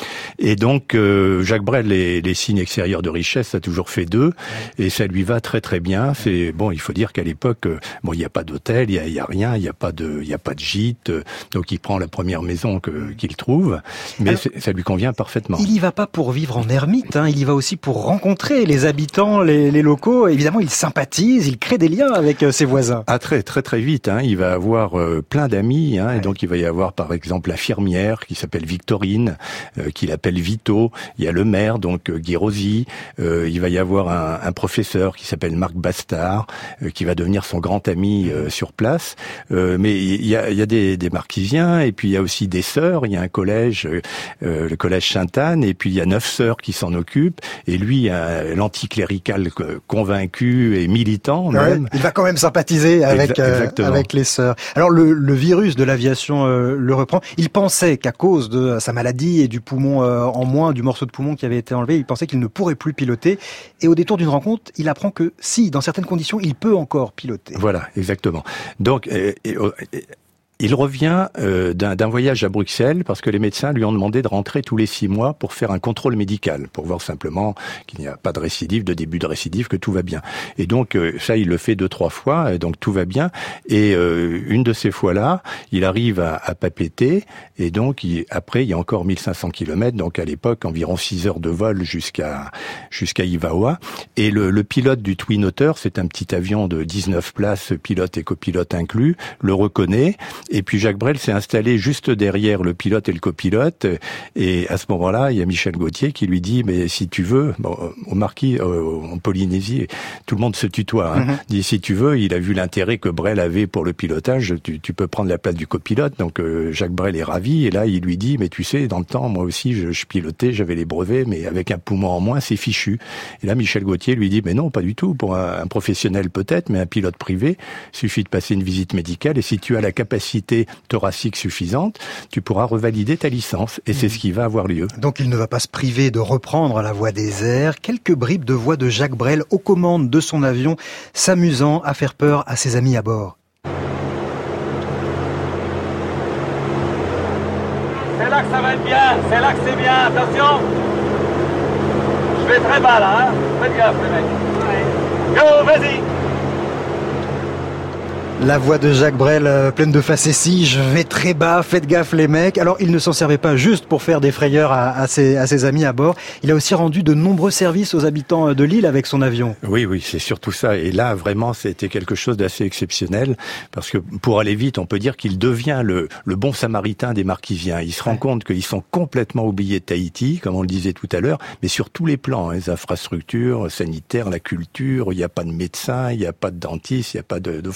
Et donc Donc euh, Jacques Brel, les, les signes extérieurs de richesse, ça a toujours fait d'eux, et ça lui va très très bien. C'est bon, il faut dire qu'à l'époque, euh, bon, il n'y a pas d'hôtel, il y a, il y a rien, il n'y a pas de, il y a pas de gîte, euh, donc il prend la première maison que, qu'il trouve, mais alors, ça lui convient parfaitement. Il y va pas pour vivre en ermite, hein, il y va aussi pour rencontrer les habitants, les, les locaux. Évidemment, il sympathise, il crée des liens avec euh, ses voisins. Ah très très très vite, hein, il va avoir euh, plein d'amis, hein, ouais. et donc il va y avoir par exemple l'infirmière qui s'appelle Victorine, euh, qu'il appelle Vito. Il y a le maire, donc Guy Rosy. Euh, il va y avoir un, un professeur qui s'appelle Marc Bastard, euh, qui va devenir son grand ami euh, sur place. Euh, mais il y a, il y a des, des marquisiens, et puis il y a aussi des sœurs. Il y a un collège, euh, le collège Sainte-Anne, et puis il y a neuf sœurs qui s'en occupent. Et lui, un, l'anticlérical convaincu et militant même. Ouais, il va quand même sympathiser avec euh, avec les sœurs. Alors le, le virus de l'aviation euh, le reprend. Il pensait qu'à cause de sa maladie et du poumon euh, en moins, du morceau de poumon qui avait été enlevé, il pensait qu'il ne pourrait plus piloter. Et au détour d'une rencontre, il apprend que si, dans certaines conditions, il peut encore piloter. Voilà, exactement. Donc, euh, et, et, il revient euh, d'un, d'un voyage à Bruxelles parce que les médecins lui ont demandé de rentrer tous les six mois pour faire un contrôle médical, pour voir simplement qu'il n'y a pas de récidive, de début de récidive, que tout va bien. Et donc euh, ça, il le fait deux, trois fois, et donc tout va bien. Et euh, une de ces fois-là, il arrive à, à Papeete, et donc il, après, il y a encore mille cinq cents kilomètres, donc à l'époque, environ six heures de vol jusqu'à jusqu'à Ivaoa. Et le, le pilote du Twin Otter, c'est un petit avion de dix-neuf places, pilote et copilote inclus, le reconnaît. Et puis Jacques Brel s'est installé juste derrière le pilote et le copilote. Et à ce moment-là, il y a Michel Gauthier qui lui dit, mais si tu veux, bon, au Marquis, euh, en Polynésie, tout le monde se tutoie. Hein. Mm-hmm. Dit, si tu veux, il a vu l'intérêt que Brel avait pour le pilotage, tu, tu peux prendre la place du copilote. Donc euh, Jacques Brel est ravi. Et là, il lui dit, mais tu sais, dans le temps, moi aussi, je, je pilotais, j'avais les brevets, mais avec un poumon en moins, c'est fichu. Et là, Michel Gauthier lui dit, mais non, pas du tout. Pour un, un professionnel peut-être, mais un pilote privé, suffit de passer une visite médicale. Et si tu as la capacité thoracique suffisante, tu pourras revalider ta licence. Et c'est mmh. ce qui va avoir lieu. Donc il ne va pas se priver de reprendre la voie des airs. Quelques bribes de voix de Jacques Brel aux commandes de son avion, s'amusant à faire peur à ses amis à bord. C'est là que ça va être bien, c'est là que c'est bien, attention. Je vais très bas là, hein. Faites gaffe les mecs. Go, vas-y. La voix de Jacques Brel euh, pleine de facéties, je vais très bas, faites gaffe les mecs. Alors il ne s'en servait pas juste pour faire des frayeurs à, à, ses, à ses amis à bord, il a aussi rendu de nombreux services aux habitants de l'île avec son avion. Oui, oui, c'est surtout ça. Et là, vraiment, c'était quelque chose d'assez exceptionnel, parce que pour aller vite, on peut dire qu'il devient le, le bon samaritain des Marquisiens. Il se rend ouais. compte qu'ils sont complètement oubliés de Tahiti, comme on le disait tout à l'heure, mais sur tous les plans, hein, les infrastructures sanitaires, la culture, il n'y a pas de médecin, il n'y a pas de dentiste, il n'y a pas de, d'ophtalmologue.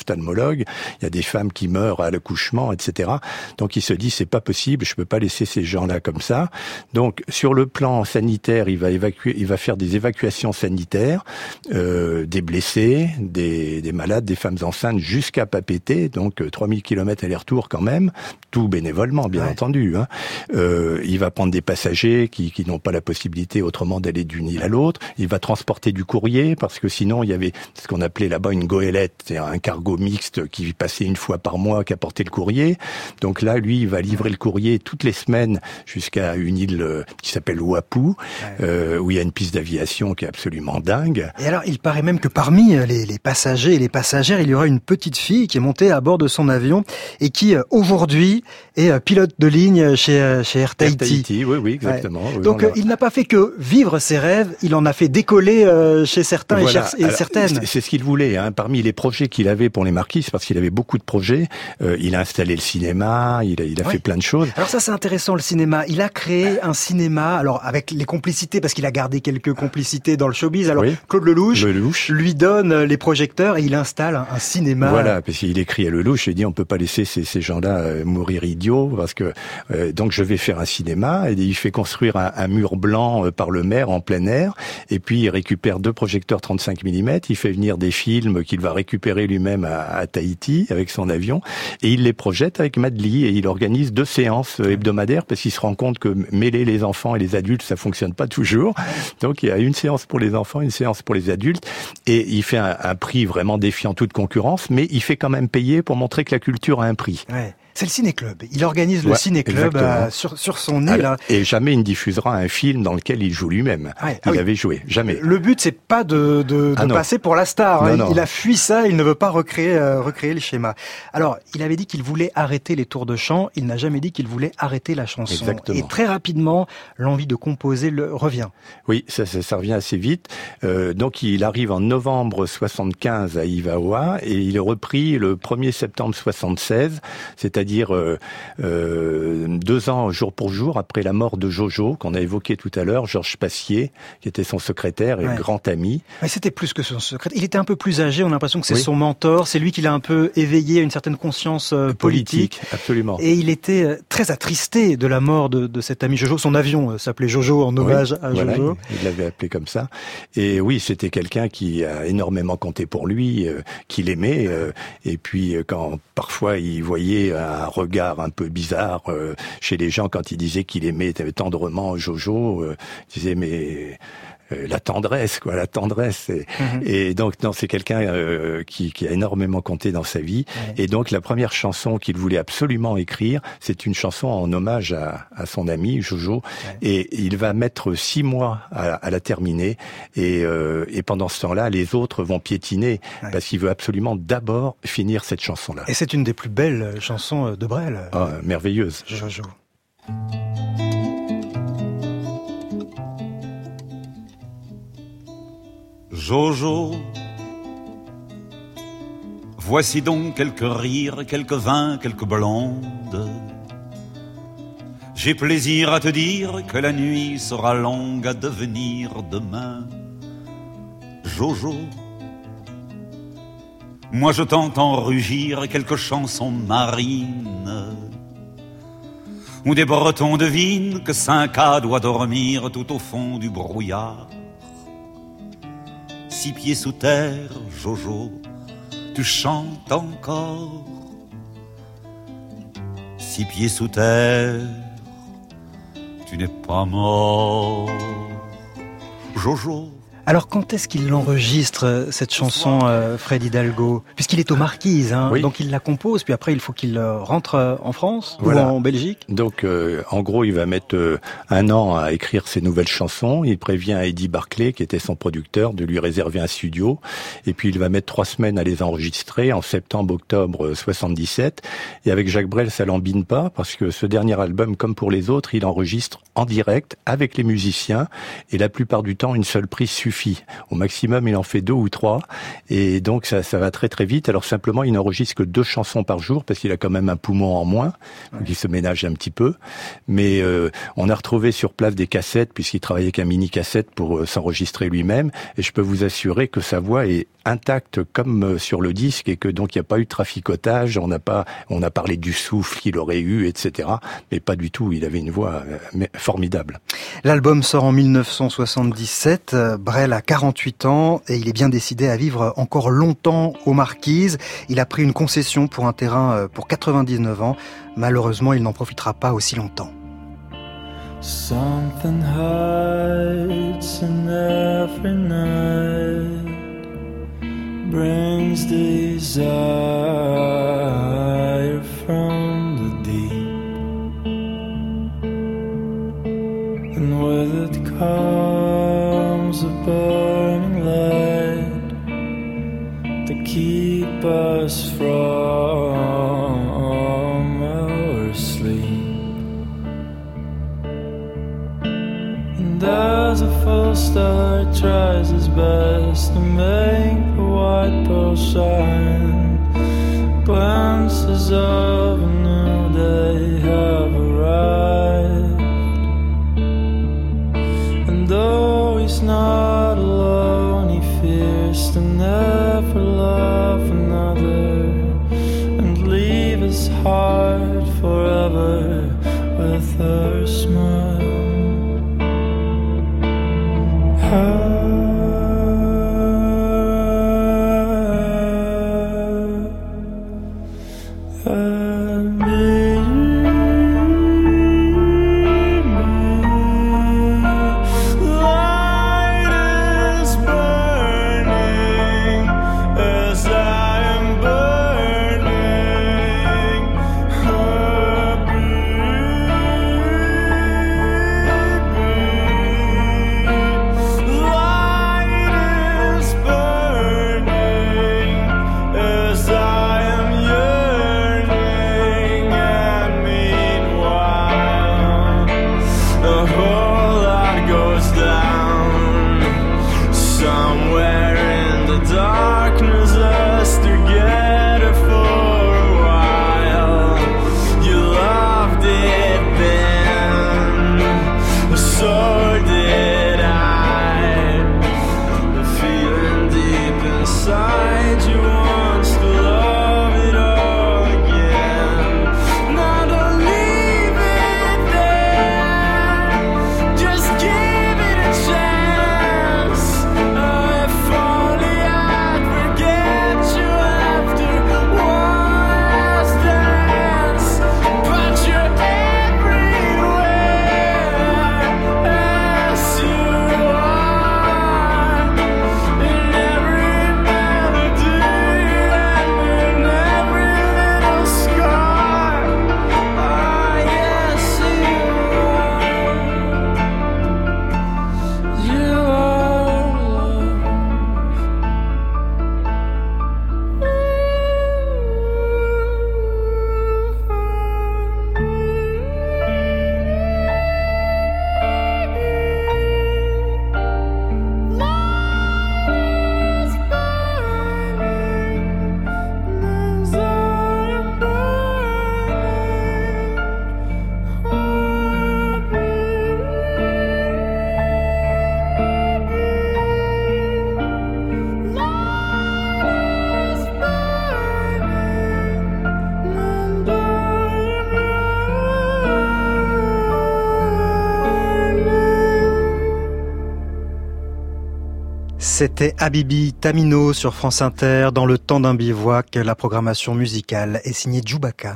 gynécologue, il y a des femmes qui meurent à l'accouchement, et cetera. Donc il se dit c'est pas possible, je peux pas laisser ces gens-là comme ça. Donc sur le plan sanitaire, il va évacuer, il va faire des évacuations sanitaires, euh, des blessés, des, des malades, des femmes enceintes jusqu'à Papeete, donc trois mille kilomètres aller-retour quand même, tout bénévolement bien ouais. entendu. Hein. Euh, il va prendre des passagers qui, qui n'ont pas la possibilité autrement d'aller d'une île à l'autre. Il va transporter du courrier parce que sinon il y avait ce qu'on appelait là-bas une goélette, c'est un cargo mixte qui passait une fois par mois, qui apportait le courrier. Donc là, lui, il va livrer le courrier toutes les semaines jusqu'à une île qui s'appelle Oahu, ouais. euh, où il y a une piste d'aviation qui est absolument dingue. Et alors, il paraît même que parmi les, les passagers et les passagères, il y aura une petite fille qui est montée à bord de son avion et qui, aujourd'hui, est pilote de ligne chez, chez Air Tahiti. Air Tahiti, oui, oui, exactement. Ouais. Oui, Donc, il n'a pas fait que vivre ses rêves, il en a fait décoller chez certains voilà. et, chez, et alors, certaines. C'est ce qu'il voulait. Hein. Parmi les projets qu'il avait pour les Marquises, parce qu'il avait beaucoup de projets, euh, il a installé le cinéma, il a, il a oui. fait plein de choses. Alors ça, c'est intéressant, le cinéma. Il a créé un cinéma, alors avec les complicités, parce qu'il a gardé quelques complicités dans le showbiz. Alors oui. Claude Lelouch, Lelouch lui donne les projecteurs et il installe un, un cinéma. Voilà, parce qu'il écrit à Lelouch, il dit on peut pas laisser ces, ces gens-là euh, mourir idiots, parce que euh, donc je vais faire un cinéma. Et il fait construire un, un mur blanc euh, par le maire en plein air, et puis il récupère deux projecteurs trente-cinq millimètres, il fait venir des films qu'il va récupérer lui-même à, à Tahiti avec son avion, et il les projette avec Madly, et il organise deux séances hebdomadaires parce qu'il se rend compte que mêler les enfants et les adultes, ça fonctionne pas toujours. Donc il y a une séance pour les enfants, une séance pour les adultes, et il fait un, un prix vraiment défiant toute concurrence, mais il fait quand même payer pour montrer que la culture a un prix. Ouais. C'est le ciné-club. Il organise le ouais, ciné-club euh, sur, sur son île. Alors, et jamais il ne diffusera un film dans lequel il joue lui-même. Ouais, il ah oui. avait joué. Jamais. Le but, c'est pas de, de, ah de passer pour la star. Non, hein. non. Il a fui ça. Il ne veut pas recréer, euh, recréer le schéma. Alors, il avait dit qu'il voulait arrêter les tours de chant. Il n'a jamais dit qu'il voulait arrêter la chanson. Exactement. Et très rapidement, l'envie de composer le revient. Oui, ça, ça, ça revient assez vite. Euh, donc, il arrive en novembre soixante-quinze à Ivaoa et il est repris le premier septembre soixante-seize, c'est-à-dire c'est-à-dire euh, euh, deux ans jour pour jour après la mort de Jojo, qu'on a évoqué tout à l'heure, Georges Passier, qui était son secrétaire et ouais. grand ami. Mais c'était plus que son secrétaire. Il était un peu plus âgé, on a l'impression que c'est oui. son mentor, c'est lui qui l'a un peu éveillé à une certaine conscience euh, politique. politique. Absolument. Et il était euh, très attristé de la mort de, de cet ami Jojo. Son avion euh, s'appelait Jojo en hommage oui, à voilà, Jojo. Il, il l'avait appelé comme ça. Et oui, c'était quelqu'un qui a énormément compté pour lui, euh, qu'il aimait. Euh, et puis quand parfois il voyait un regard un peu bizarre euh, chez les gens quand il disait qu'il aimait tendrement Jojo, euh, il disait mais euh, la tendresse, quoi, la tendresse. Et, mm-hmm. et donc, non, c'est quelqu'un euh, qui, qui a énormément compté dans sa vie. Ouais. Et donc, la première chanson qu'il voulait absolument écrire, c'est une chanson en hommage à, à son ami Jojo. Ouais. Et il va mettre six mois à, à la terminer. Et, euh, et pendant ce temps-là, les autres vont piétiner ouais. parce qu'il veut absolument d'abord finir cette chanson-là. Et c'est une des plus belles chansons de Brel. Ah, merveilleuse. Jojo. Jojo, voici donc quelques rires, quelques vins, quelques blondes. J'ai plaisir à te dire que la nuit sera longue à devenir demain. Jojo, moi je t'entends rugir quelques chansons marines, où des Bretons devinent que Cinq-A doit dormir tout au fond du brouillard. Six pieds sous terre, Jojo, tu chantes encore. Six pieds sous terre, tu n'es pas mort, Jojo. Alors quand est-ce qu'il l'enregistre, cette chanson, euh, Fred Hidalgo ? Puisqu'il est aux Marquises, hein, oui. donc il la compose, puis après il faut qu'il rentre en France voilà. ou en Belgique. Donc euh, en gros il va mettre euh, un an à écrire ses nouvelles chansons, il prévient Eddie Barclay, qui était son producteur, de lui réserver un studio, et puis il va mettre trois semaines à les enregistrer en septembre-octobre soixante-dix-sept, et avec Jacques Brel ça l'embine pas, parce que ce dernier album, comme pour les autres, il enregistre en direct avec les musiciens, et la plupart du temps une seule prise suffit suffit. Au maximum, il en fait deux ou trois, et donc ça, ça va très très vite. Alors simplement, il n'enregistre que deux chansons par jour, parce qu'il a quand même un poumon en moins, donc il se ménage un petit peu. Mais euh, on a retrouvé sur place des cassettes, puisqu'il travaillait avec un mini-cassette pour euh, s'enregistrer lui-même, et je peux vous assurer que sa voix est intacte comme euh, sur le disque, et que donc il n'y a pas eu de traficotage, on n'a pas, on a parlé du souffle qu'il aurait eu, et cetera. Mais pas du tout, il avait une voix euh, formidable. L'album sort en mille neuf cent soixante-dix-sept, Brel a quarante-huit ans et il est bien décidé à vivre encore longtemps aux Marquises. Il a pris une concession pour un terrain pour quatre-vingt-dix-neuf ans. Malheureusement, il n'en profitera pas aussi longtemps. Something hides in every night, brings desire from the deep, and with it comes a burning light to keep us from our sleep. And as a full star tries his best to make the white pearl shine, glimpses of a new day have arrived. And though he's not alone, he fears to never love another and leave his heart forever with her smile. C'était Habibi Tamino sur France Inter dans le temps d'un bivouac. La programmation musicale est signée Djoubaka.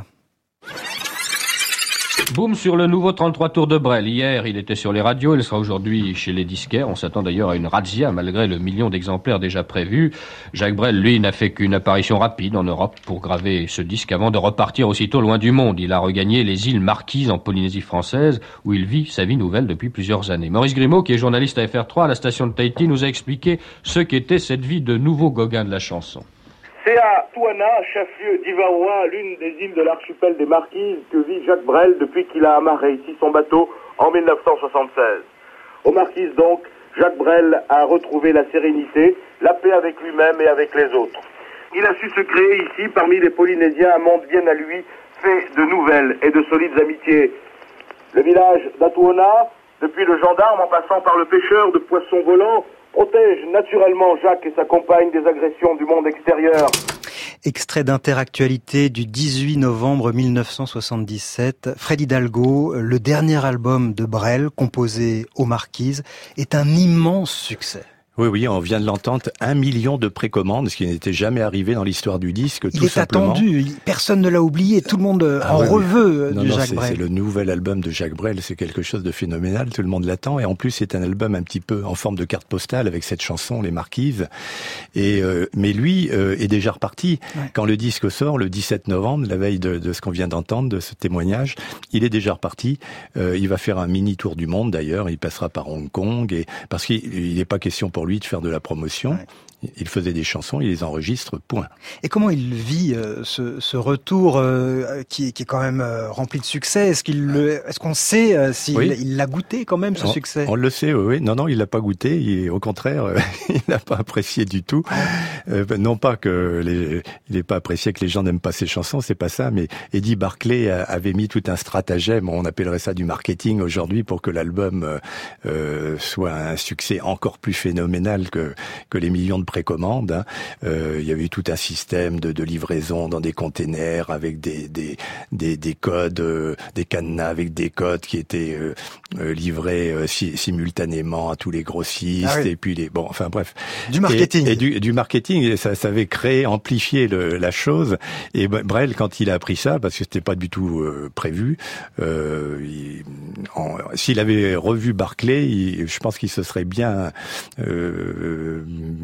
Boum sur le nouveau trente-trois tours de Brel. Hier, il était sur les radios, il sera aujourd'hui chez les disquaires. On s'attend d'ailleurs à une razzia malgré le million d'exemplaires déjà prévus. Jacques Brel, lui, n'a fait qu'une apparition rapide en Europe pour graver ce disque avant de repartir aussitôt loin du monde. Il a regagné les îles Marquises en Polynésie française où il vit sa vie nouvelle depuis plusieurs années. Maurice Grimaud, qui est journaliste à F R trois à la station de Tahiti, nous a expliqué ce qu'était cette vie de nouveau Gauguin de la chanson. C'est à Tuana, chef-lieu d'Ivaoa, l'une des îles de l'archipel des Marquises, que vit Jacques Brel depuis qu'il a amarré ici son bateau en mille neuf cent soixante-seize. Aux Marquises donc, Jacques Brel a retrouvé la sérénité, la paix avec lui-même et avec les autres. Il a su se créer ici, parmi les Polynésiens, un monde bien à lui, fait de nouvelles et de solides amitiés. Le village d'Atuona, depuis le gendarme en passant par le pêcheur de poissons volants, protège naturellement Jacques et sa compagne des agressions du monde extérieur. Extrait d'Interactualité du dix-huit novembre mille neuf cent soixante-dix-sept. Fred Hidalgo, le dernier album de Brel, composé aux Marquises, est un immense succès. Oui, oui, on vient de l'entendre, un million de précommandes, ce qui n'était jamais arrivé dans l'histoire du disque, Il tout est simplement. attendu, personne ne l'a oublié, tout le monde Ah en oui, reveut oui. Non, du non, Jacques c'est, Brel. c'est le nouvel album de Jacques Brel, c'est quelque chose de phénoménal, tout le monde l'attend, et en plus c'est un album un petit peu en forme de carte postale avec cette chanson, Les Marquises, et euh, mais lui euh, est déjà reparti. Ouais. Quand le disque sort, le dix-sept novembre, la veille de, de ce qu'on vient d'entendre, de ce témoignage, il est déjà reparti, euh, il va faire un mini tour du monde d'ailleurs, il passera par Hong Kong, et parce qu'il n'est pas question pour lui de faire de la promotion. Ouais. Il faisait des chansons, il les enregistre, point. Et comment il vit euh, ce, ce retour euh, qui, qui est quand même euh, rempli de succès? Est-ce qu'il le, est-ce qu'on sait euh, s'il oui. il l'a goûté quand même ce on, succès? On le sait, oui, oui. Non, non, il l'a pas goûté. Il, au contraire, euh, il n'a pas apprécié du tout. Euh, non pas que les, il n'ait pas apprécié que les gens n'aiment pas ses chansons, c'est pas ça. Mais Eddie Barclay a, avait mis tout un stratagème, on appellerait ça du marketing aujourd'hui, pour que l'album euh, soit un succès encore plus phénoménal que que les millions de précommande. Hein. Euh, il y avait eu tout un système de, de livraison dans des containers avec des des des, des codes, euh, des cadenas avec des codes qui étaient euh, euh, livrés euh, si, simultanément à tous les grossistes ah oui. et puis les bon enfin bref du marketing et, et du, du marketing et ça, ça avait créé amplifié le, la chose et Brel quand il a appris ça parce que c'était pas du tout euh, prévu euh, il, en, s'il avait revu Barclay il, je pense qu'il se serait bien euh,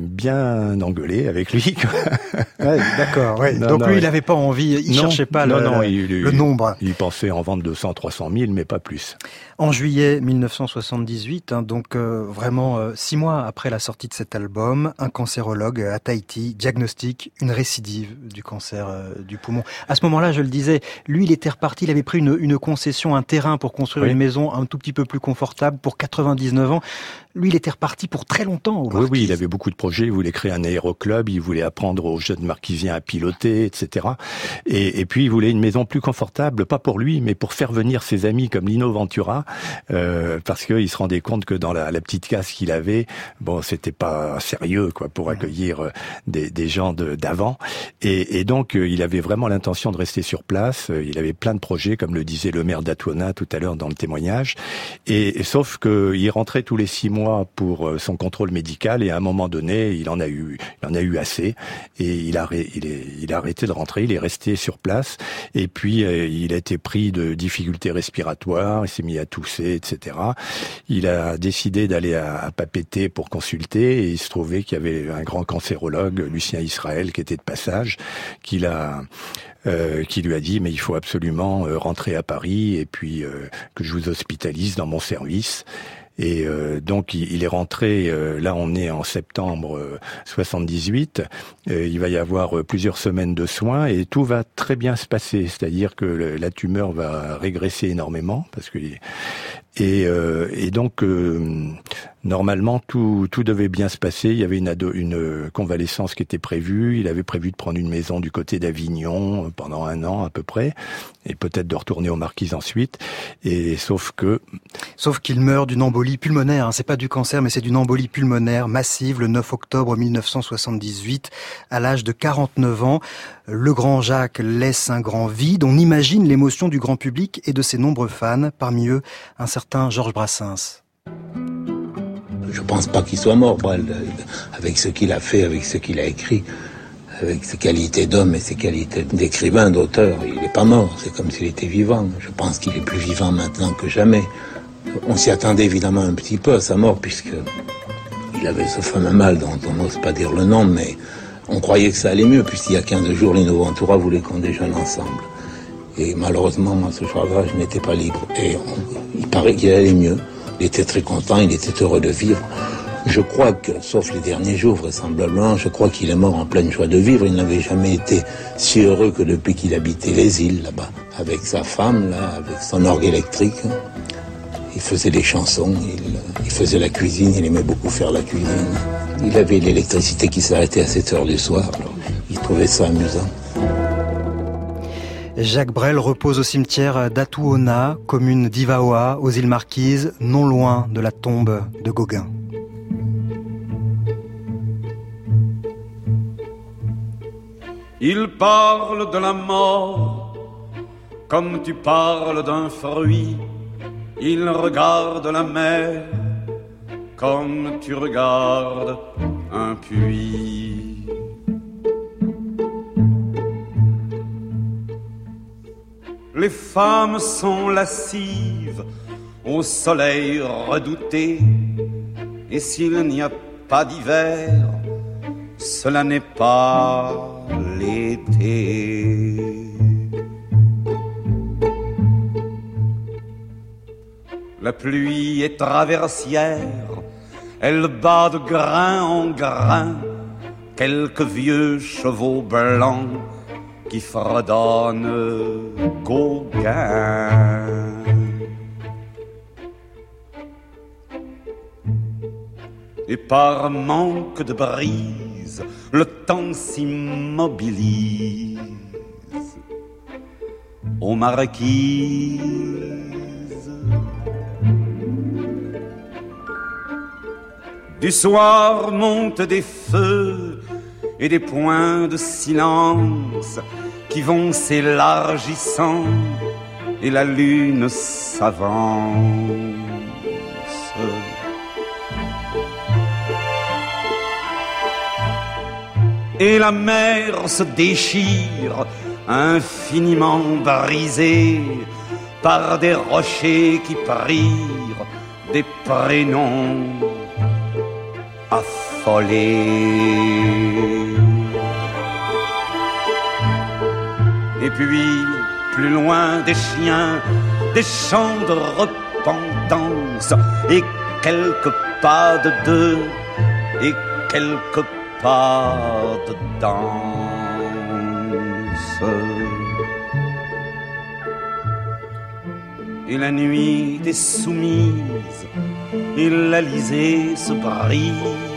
bien engueulé avec lui. Ouais, d'accord. Ouais. Non, Donc non, lui, ouais. il n'avait pas envie, il non, cherchait pas non, le, non, il, le nombre. Il pensait en vendre deux cents, trois cent mille, mais pas plus. En juillet mille neuf cent soixante-dix-huit, hein, donc euh, vraiment euh, six mois après la sortie de cet album, un cancérologue à Tahiti diagnostique une récidive du cancer euh, du poumon. À ce moment-là, je le disais, lui, il était reparti, il avait pris une, une concession, un terrain pour construire oui. une maison un tout petit peu plus confortable pour quatre-vingt-dix-neuf ans. Lui, il était reparti pour très longtemps. Oui, oui, il avait beaucoup de projets. Il voulait créer un aéroclub, il voulait apprendre aux jeunes marquisiens à piloter, et cetera. Et, et puis, il voulait une maison plus confortable, pas pour lui, mais pour faire venir ses amis comme Lino Ventura, euh, parce qu'il se rendait compte que dans la, la petite case qu'il avait, bon, c'était pas sérieux, quoi, pour accueillir des, des gens de, d'avant. Et, et donc, il avait vraiment l'intention de rester sur place. Il avait plein de projets, comme le disait le maire d'Atuona tout à l'heure dans le témoignage. Et, et sauf qu'il rentrait tous les six mois pour son contrôle médical et à un moment donné, il en a eu, il en a eu assez et il a, il est, il a arrêté de rentrer, il est resté sur place et puis il a été pris de difficultés respiratoires, il s'est mis à tousser, et cetera. Il a décidé d'aller à, à Papeete pour consulter et il se trouvait qu'il y avait un grand cancérologue, Lucien Israël, qui était de passage, qui l'a Euh, qui lui a dit mais il faut absolument euh, rentrer à Paris et puis euh, que je vous hospitalise dans mon service. Et euh, donc il, il est rentré, euh, là on est en septembre euh, soixante-dix-huit, euh, il va y avoir euh, plusieurs semaines de soins et tout va très bien se passer, c'est-à-dire que le, la tumeur va régresser énormément parce que et, euh, et donc euh, normalement tout tout devait bien se passer. Il y avait une, ado, une convalescence qui était prévue. Il avait prévu de prendre une maison du côté d'Avignon pendant un an à peu près, et peut-être de retourner aux Marquises ensuite. Et sauf que sauf qu'il meurt d'une embolie pulmonaire. Hein. C'est pas du cancer, mais c'est d'une embolie pulmonaire massive le neuf octobre mille neuf cent soixante-dix-huit, à l'âge de quarante-neuf ans. Le grand Jacques laisse un grand vide. On imagine l'émotion du grand public et de ses nombreux fans, parmi eux un certain Georges Brassens. Je pense pas qu'il soit mort, Brel, avec ce qu'il a fait, avec ce qu'il a écrit, avec ses qualités d'homme et ses qualités d'écrivain, d'auteur. Il n'est pas mort, c'est comme s'il était vivant. Je pense qu'il est plus vivant maintenant que jamais. On s'y attendait évidemment un petit peu à sa mort, puisque il avait ce fameux mal dont on n'ose pas dire le nom, mais on croyait que ça allait mieux, puisqu'il y a quinze jours, Lino Ventura voulait qu'on déjeune ensemble. Et malheureusement, moi, ce soir-là, je n'étais pas libre. Et on, il paraît qu'il allait mieux. Il était très content, il était heureux de vivre. Je crois que, sauf les derniers jours, vraisemblablement, je crois qu'il est mort en pleine joie de vivre. Il n'avait jamais été si heureux que depuis qu'il habitait les îles, là-bas, avec sa femme, là, avec son orgue électrique. Et il faisait les chansons, il, il faisait la cuisine, il aimait beaucoup faire la cuisine. Il avait l'électricité qui s'arrêtait à sept heures du soir, alors il trouvait ça amusant. Jacques Brel repose au cimetière d'Atuona, commune d'Ivaoa, aux îles Marquises, non loin de la tombe de Gauguin. Il parle de la mort comme tu parles d'un fruit. Il regarde la mer comme tu regardes un puits. Les femmes sont lascives au soleil redouté, et s'il n'y a pas d'hiver, cela n'est pas l'été. La pluie est traversière, elle bat de grain en grain quelques vieux chevaux blancs qui fredonnent Gauguin. Et par manque de brise, le temps s'immobilise aux marquises. Du soir montent des feux et des points de silence qui vont s'élargissant, et la lune s'avance. Et la mer se déchire, infiniment brisée par des rochers qui prirent des prénoms affolés. Et puis, plus loin des chiens, des chants de repentance, et quelques pas de deux, et quelques pas de danse. Et la nuit est soumise, et l'Alizé se brise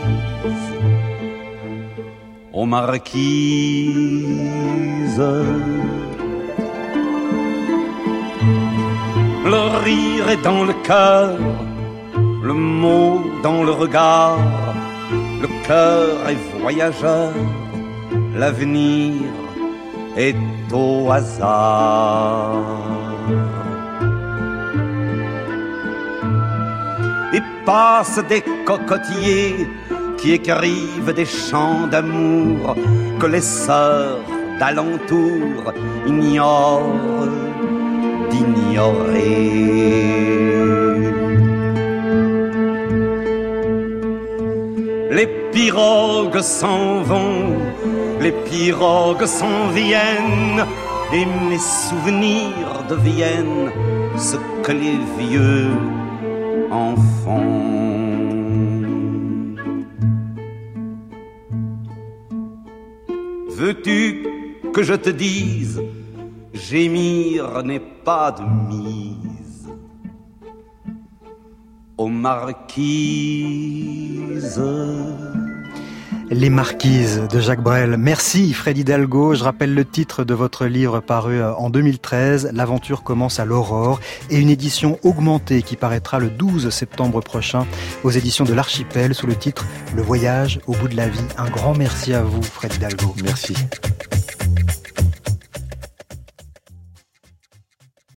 aux marquises. Le rire est dans le cœur, le mot dans le regard, le cœur est voyageur, l'avenir est au hasard. Et passent des cocotiers qui écrivent des chants d'amour que les sœurs d'alentour ignorent d'ignorer. Les pirogues s'en vont, les pirogues s'en viennent, et mes souvenirs deviennent ce que les vieux en font. Veux-tu que je te dise, gémir n'est pas de mise aux marquises. Les Marquises de Jacques Brel. Merci Fred Hidalgo. Je rappelle le titre de votre livre paru en deux mille treize, L'aventure commence à l'aurore, et une édition augmentée qui paraîtra le douze septembre prochain aux éditions de l'Archipel sous le titre Le voyage au bout de la vie. Un grand merci à vous Fred Hidalgo. Merci.